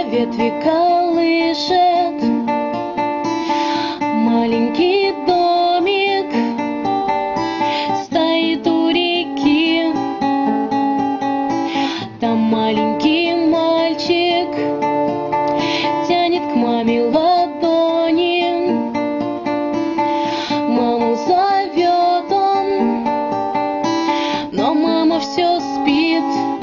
ветви колышет. Маленький домик стоит у реки. Там маленький мальчик тянет к маме ладони. Маму зовет он, но мама все спит.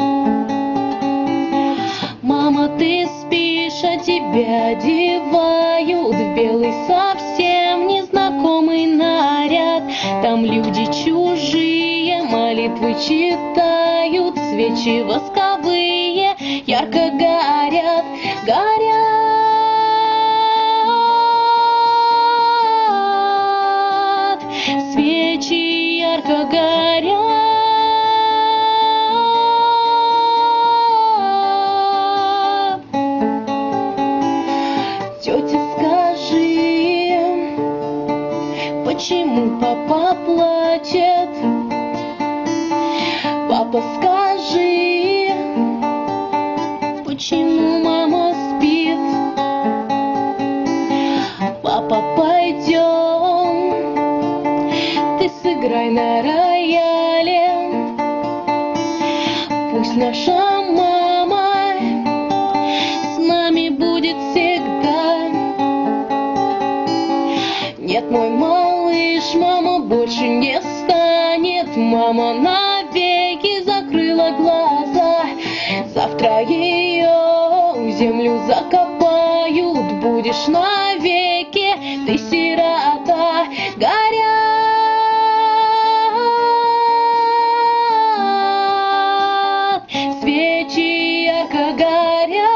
Мама, ты спишь, а тебя одевают в белый совсем незнакомый наряд. Там люди чужие молитвы читают, свечи восковые ярко горят, горят. Свечи ярко горят. Тетя, скажи, почему папа плачет? Папа, скажи, почему мама спит? Папа, пойдем, ты сыграй на рояле. Пусть наша мама с нами будет всегда. Нет, мой малыш, мама больше не станет. Мама навеки закрыла глаза. Завтра ее в землю закопают. Будешь навеки ты сирота. Горят свечи ярко горят.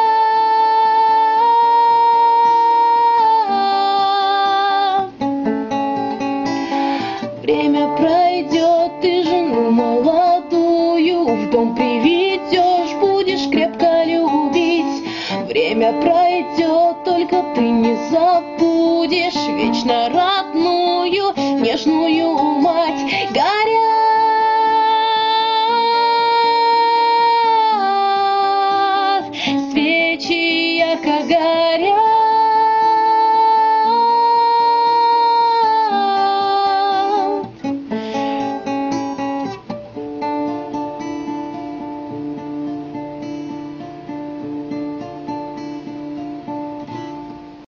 Время пройдет, ты жену молодую в дом приведешь, будешь крепко любить. Время пройдет, только ты не забудешь вечно родную, нежную мать. Горят свечи ярко горят.